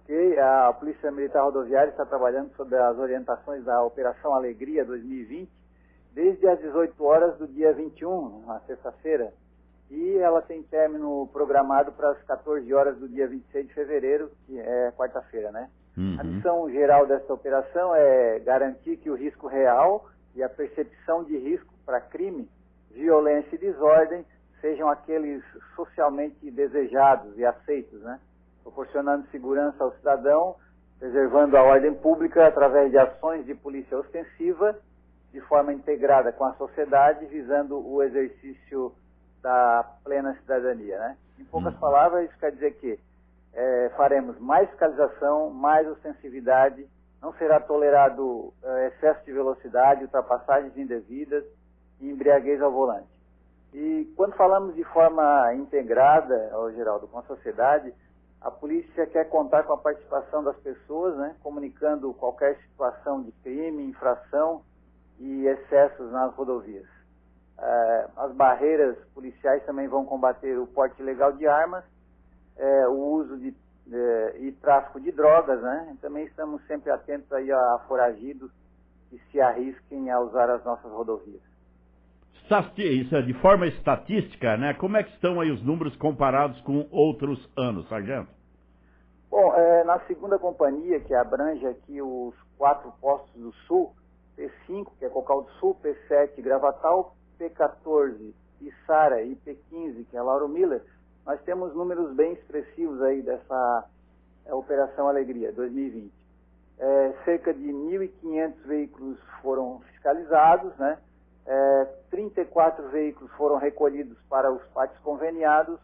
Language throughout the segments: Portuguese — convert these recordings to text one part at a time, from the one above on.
Ok, a Polícia Militar Rodoviária está trabalhando sob as orientações da Operação Alegria 2020, desde as 18 horas do dia 21, na sexta-feira, e ela tem término programado para as 14 horas do dia 26 de fevereiro, que é quarta-feira, né? A missão geral dessa operação é garantir que o risco real e a percepção de risco para crime, violência e desordem sejam aqueles socialmente desejados e aceitos, né? Proporcionando segurança ao cidadão, preservando a ordem pública através de ações de polícia ostensiva, de forma integrada com a sociedade, visando o exercício da plena cidadania, né? Em poucas palavras, isso quer dizer que faremos mais fiscalização, mais ostensividade, não será tolerado excesso de velocidade, ultrapassagens indevidas e embriaguez ao volante. E quando falamos de forma integrada, Geraldo, com a sociedade, a polícia quer contar com a participação das pessoas, né, comunicando qualquer situação de crime, infração e excessos nas rodovias. As barreiras policiais também vão combater o porte ilegal de armas, o uso e tráfico de drogas, né? Também estamos sempre atentos aí a foragidos que se arrisquem a usar as nossas rodovias. Isso é de forma estatística, né? Como é que estão aí os números comparados com outros anos, sargento? Bom, na segunda companhia, que abrange aqui os 4 postos do Sul, P5, que é Cocal do Sul, P7, Gravatal, P14, Içara e P15, que é Lauro Miller, nós temos números bem expressivos aí dessa Operação Alegria 2020. Cerca de 1.500 veículos foram fiscalizados, né? 34 veículos foram recolhidos para os pátios conveniados,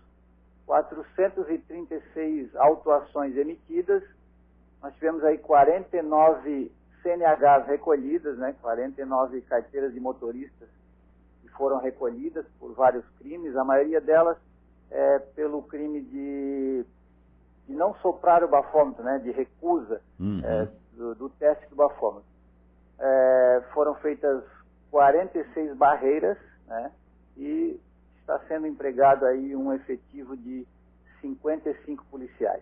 436 autuações emitidas, nós tivemos aí 49 CNHs recolhidas, né? 49 carteiras de motoristas que foram recolhidas por vários crimes, a maioria delas pelo crime de não soprar o bafômetro, né? De recusa do teste do bafômetro. Foram feitas 46 barreiras, né? E está sendo empregado aí um efetivo de 55 policiais.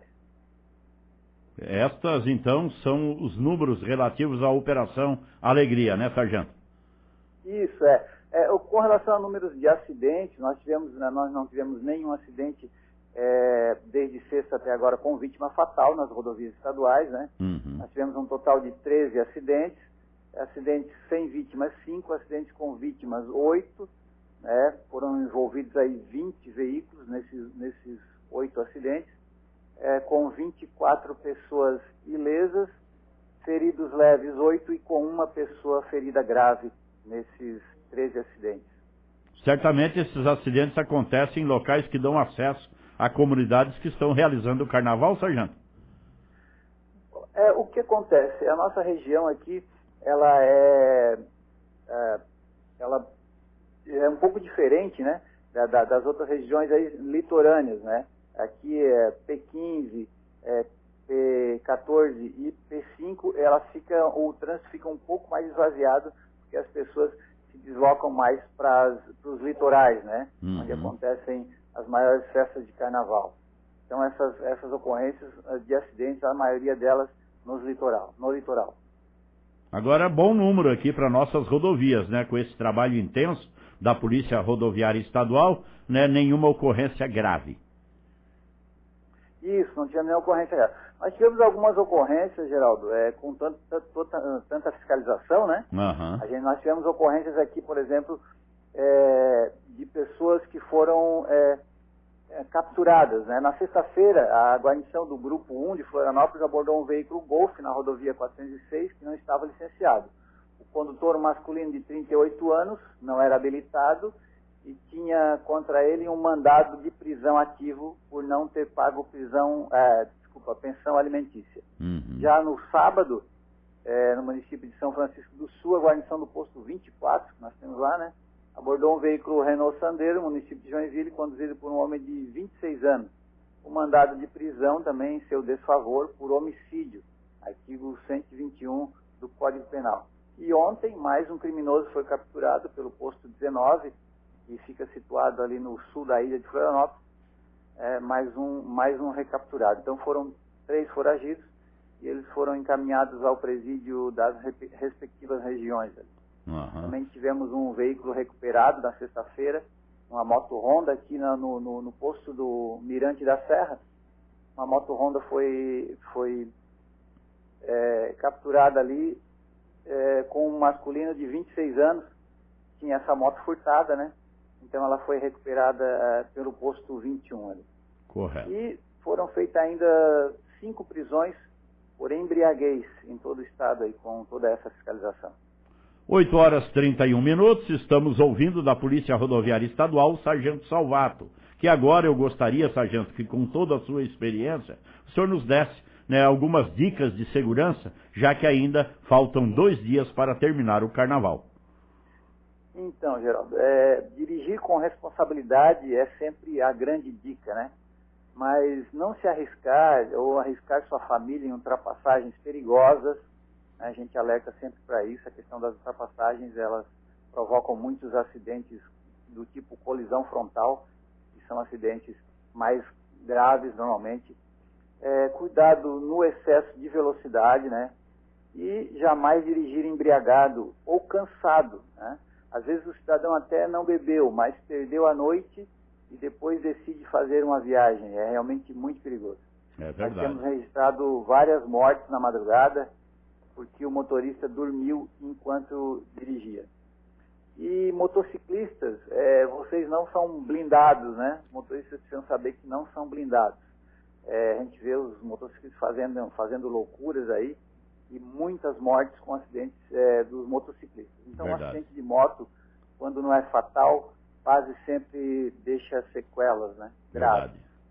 Estas, então, são os números relativos à Operação Alegria, né, sargento? Isso, com relação a números de acidentes, nós não tivemos nenhum acidente desde sexta até agora com vítima fatal nas rodovias estaduais, né? Nós tivemos um total de 13 acidentes sem vítimas 5, acidentes com vítimas 8, né? Foram envolvidos aí 20 veículos nesses 8 acidentes, com 24 pessoas ilesas, feridos leves 8 e com uma pessoa ferida grave nesses 13 acidentes. Certamente esses acidentes acontecem em locais que dão acesso a comunidades que estão realizando o carnaval, sargento? O que acontece? A nossa região aqui, ela é um pouco diferente, né, das outras regiões aí litorâneas, né? Aqui é P15, P14 e P5, o trânsito fica um pouco mais esvaziado, porque as pessoas se deslocam mais para os litorais, né? Onde acontecem as maiores festas de carnaval. Então essas ocorrências de acidentes, a maioria delas no litoral. Agora, bom número aqui para nossas rodovias, né? Com esse trabalho intenso da Polícia Rodoviária Estadual, né? Nenhuma ocorrência grave. Isso, não tinha nenhuma ocorrência grave. Nós tivemos algumas ocorrências, Geraldo, com tanta fiscalização, né? Nós tivemos ocorrências aqui, por exemplo, de pessoas que foram capturadas, né? Na sexta-feira, a guarnição do Grupo 1 de Florianópolis abordou um veículo Golf na rodovia 406 que não estava licenciado. O condutor masculino de 38 anos não era habilitado e tinha contra ele um mandado de prisão ativo por não ter pago pensão alimentícia. Já no sábado, no município de São Francisco do Sul, a guarnição do posto 24, que nós temos lá, né? Abordou um veículo Renault Sandero, município de Joinville, conduzido por um homem de 26 anos. O mandado de prisão também em seu desfavor por homicídio, artigo 121 do Código Penal. E ontem, mais um criminoso foi capturado pelo posto 19, que fica situado ali no sul da ilha de Florianópolis, mais um recapturado. Então foram 3 foragidos e eles foram encaminhados ao presídio das respectivas regiões. Também tivemos um veículo recuperado na sexta-feira, uma moto Honda aqui no posto do Mirante da Serra. Uma moto Honda foi capturada ali com um masculino de 26 anos. Tinha essa moto furtada, né? Então ela foi recuperada pelo posto 21 ali. Correto. E foram feitas ainda 5 prisões por embriaguez em todo o estado aí, com toda essa fiscalização. 8h31, estamos ouvindo da Polícia Rodoviária Estadual o Sargento Salvato, que agora eu gostaria, Sargento, que com toda a sua experiência, o senhor nos desse, né, algumas dicas de segurança, já que ainda faltam 2 dias para terminar o Carnaval. Então, Geraldo, dirigir com responsabilidade é sempre a grande dica, né? Mas não se arriscar ou arriscar sua família em ultrapassagens perigosas. A gente alerta sempre para isso. A questão das ultrapassagens, elas provocam muitos acidentes do tipo colisão frontal, que são acidentes mais graves normalmente. Cuidado no excesso de velocidade, né? E jamais dirigir embriagado ou cansado, né? Às vezes o cidadão até não bebeu, mas perdeu a noite e depois decide fazer uma viagem. É realmente muito perigoso. É verdade. Nós temos registrado várias mortes na madrugada porque o motorista dormiu enquanto dirigia. E motociclistas, vocês não são blindados, né? Os motoristas precisam saber que não são blindados. A gente vê os motociclistas fazendo loucuras aí e muitas mortes com acidentes dos motociclistas. Então, verdade. Um acidente de moto, quando não é fatal, quase sempre deixa sequelas, né? Graves.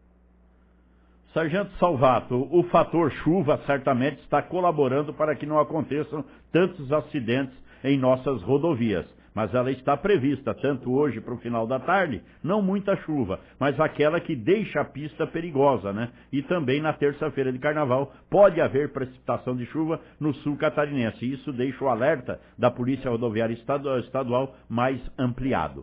Sargento Salvato, o fator chuva certamente está colaborando para que não aconteçam tantos acidentes em nossas rodovias. Mas ela está prevista, tanto hoje para o final da tarde, não muita chuva, mas aquela que deixa a pista perigosa, né? E também na terça-feira de Carnaval pode haver precipitação de chuva no sul catarinense. Isso deixa o alerta da Polícia Rodoviária Estadual mais ampliado.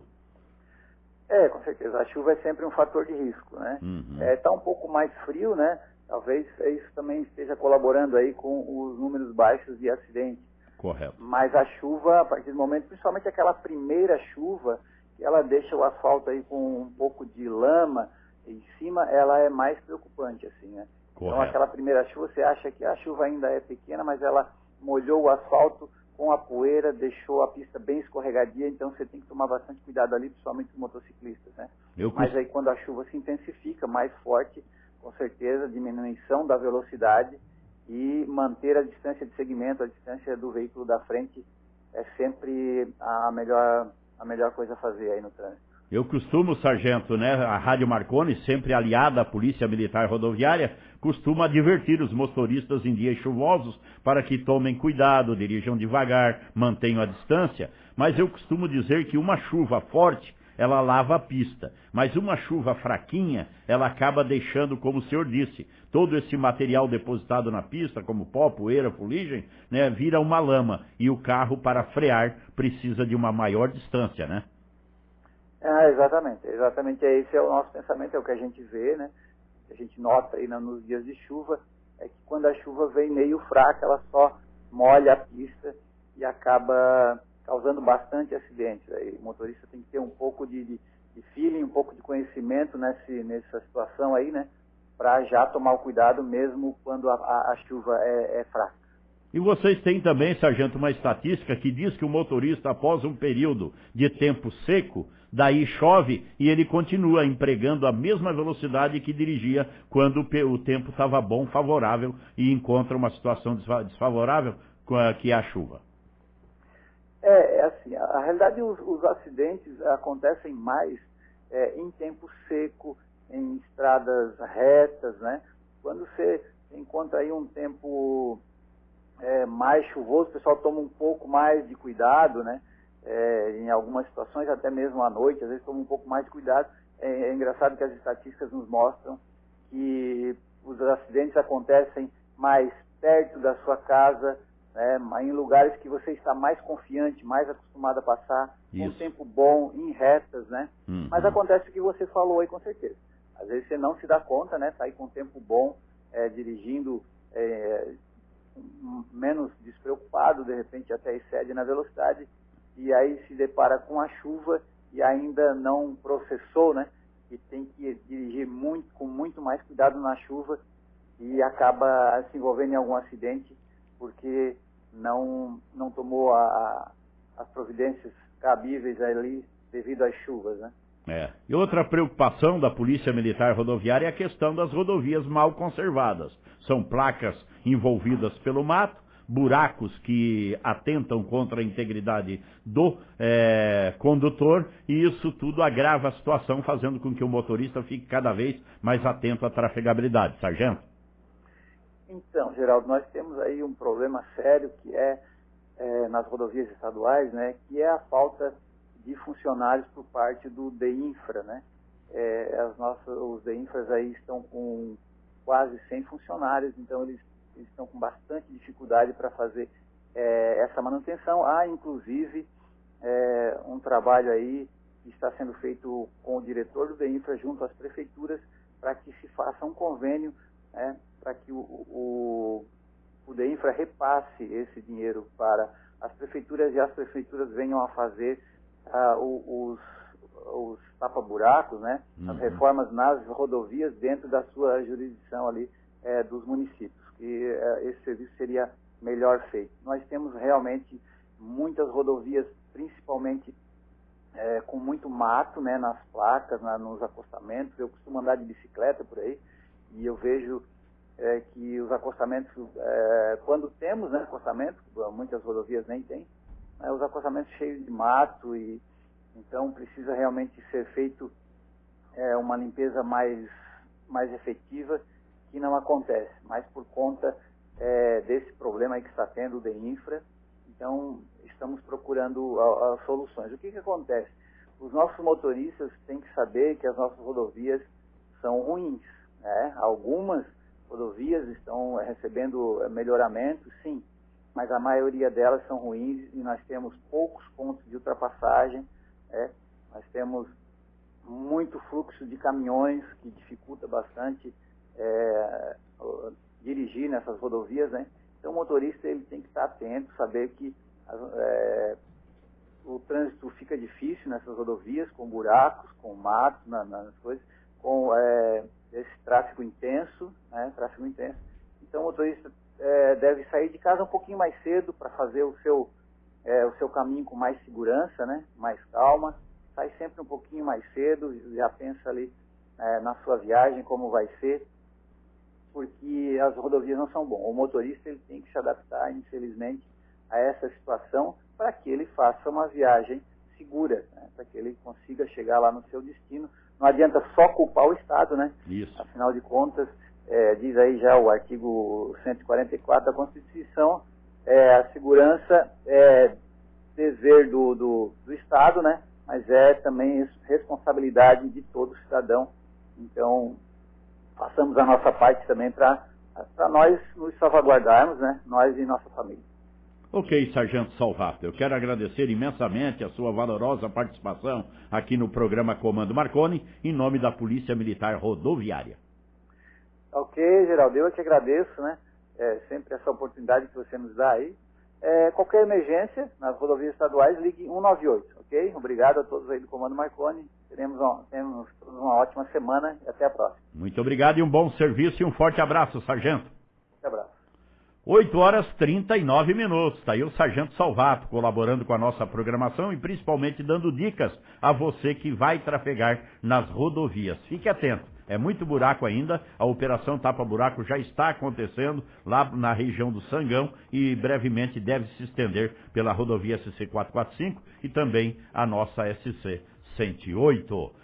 Com certeza. A chuva é sempre um fator de risco, né? Tá um pouco mais frio, né? Talvez isso também esteja colaborando aí com os números baixos de acidentes. Correto. Mas a chuva, a partir do momento, principalmente aquela primeira chuva, que ela deixa o asfalto aí com um pouco de lama em cima, ela é mais preocupante, assim, né? Correto. Então aquela primeira chuva, você acha que a chuva ainda é pequena, mas ela molhou o asfalto com a poeira, deixou a pista bem escorregadia, então você tem que tomar bastante cuidado ali, principalmente os motociclistas, né? Mas aí quando a chuva se intensifica, mais forte, com certeza, diminuição da velocidade e manter a distância de segmento, a distância do veículo da frente é sempre a melhor coisa a fazer aí no trânsito. Eu costumo, Sargento, né, a Rádio Marconi, sempre aliada à Polícia Militar Rodoviária, costuma advertir os motoristas em dias chuvosos para que tomem cuidado, dirijam devagar, mantenham a distância, mas eu costumo dizer que uma chuva forte, ela lava a pista, mas uma chuva fraquinha, ela acaba deixando, como o senhor disse, todo esse material depositado na pista, como pó, poeira, fuligem, né, vira uma lama, e o carro, para frear, precisa de uma maior distância, né? Exatamente, esse é o nosso pensamento, é o que a gente vê, né? A gente nota aí nos dias de chuva, é que quando a chuva vem meio fraca, ela só molha a pista e acaba causando bastante acidentes. Aí o motorista tem que ter um pouco de feeling, um pouco de conhecimento nessa situação aí, né? Para já tomar o cuidado mesmo quando a chuva é fraca. E vocês têm também, Sargento, uma estatística que diz que o motorista, após um período de tempo seco, daí chove e ele continua empregando a mesma velocidade que dirigia quando o tempo estava bom, favorável, e encontra uma situação desfavorável, que é a chuva. Assim, a realidade, os acidentes acontecem mais em tempo seco, em estradas retas, né? Quando você encontra aí um tempo mais chuvoso, o pessoal toma um pouco mais de cuidado, né? Em algumas situações, até mesmo à noite, às vezes toma um pouco mais de cuidado. É engraçado que as estatísticas nos mostram que os acidentes acontecem mais perto da sua casa, né? Em lugares que você está mais confiante, mais acostumado a passar, com tempo bom, em retas, né? Mas acontece o que você falou aí, com certeza. Às vezes você não se dá conta, né? Tá aí com tempo bom, dirigindo menos despreocupado, de repente até excede na velocidade, e aí se depara com a chuva e ainda não processou, né? E tem que dirigir com muito mais cuidado na chuva e acaba se envolvendo em algum acidente porque não tomou as providências cabíveis ali devido às chuvas, né? E outra preocupação da Polícia Militar Rodoviária é a questão das rodovias mal conservadas. São placas envolvidas pelo mato, buracos que atentam contra a integridade do condutor, e isso tudo agrava a situação, fazendo com que o motorista fique cada vez mais atento à trafegabilidade. Sargento? Então, Geraldo, nós temos aí um problema sério que nas rodovias estaduais, né, que é a falta de funcionários por parte do DEINFRA, né? Os DEINFRAs aí estão com quase 100 funcionários, então eles estão com bastante dificuldade para fazer essa manutenção. Há, inclusive, um trabalho aí que está sendo feito com o diretor do DEINFRA junto às prefeituras para que se faça um convênio, né, para que o DEINFRA repasse esse dinheiro para as prefeituras e as prefeituras venham a fazer os tapa-buracos, né, as reformas nas rodovias dentro da sua jurisdição ali dos municípios, que esse serviço seria melhor feito. Nós temos realmente muitas rodovias, principalmente com muito mato, né, nas placas, nos acostamentos. Eu costumo andar de bicicleta por aí e eu vejo que os acostamentos, quando temos, né, acostamento, muitas rodovias nem tem, os acostamentos cheios de mato, e então precisa realmente ser feito uma limpeza mais efetiva, que não acontece, mas por conta desse problema aí que está tendo o DEINFRA. Então estamos procurando as soluções. O que acontece? Os nossos motoristas têm que saber que as nossas rodovias são ruins, né? Algumas rodovias estão recebendo melhoramento, sim, mas a maioria delas são ruins e nós temos poucos pontos de ultrapassagem, nós temos muito fluxo de caminhões, que dificulta bastante dirigir nessas rodovias, né? Então o motorista ele tem que estar atento, saber que o trânsito fica difícil nessas rodovias, com buracos, com mato nas coisas, com esse tráfego intenso, né? Tráfego intenso. Então o motorista deve sair de casa um pouquinho mais cedo para fazer o seu caminho com mais segurança, né? Mais calma. Sai sempre um pouquinho mais cedo, já pensa ali na sua viagem como vai ser, porque as rodovias não são boas. O motorista ele tem que se adaptar, infelizmente, a essa situação para que ele faça uma viagem segura, né? Para que ele consiga chegar lá no seu destino. Não adianta só culpar o Estado, né? Isso. Afinal de contas, diz aí já o artigo 144 da Constituição, a segurança é dever do Estado, né? Mas é também responsabilidade de todo cidadão. Então, façamos a nossa parte também para nós nos salvaguardarmos, né? Nós e nossa família. Ok, Sargento Salvato, eu quero agradecer imensamente a sua valorosa participação aqui no programa Comando Marconi, em nome da Polícia Militar Rodoviária. Ok, Geraldo, eu que agradeço, né? Sempre essa oportunidade que você nos dá aí. Qualquer emergência nas rodovias estaduais, ligue 198, ok? Obrigado a todos aí do Comando Marconi. Temos uma ótima semana e até a próxima. Muito obrigado e um bom serviço e um forte abraço, Sargento. Um abraço. 8h39. Está aí o Sargento Salvato colaborando com a nossa programação e principalmente dando dicas a você que vai trafegar nas rodovias. Fique atento, é muito buraco ainda, a operação Tapa Buraco já está acontecendo lá na região do Sangão e brevemente deve se estender pela rodovia SC 445 e também a nossa SC 108.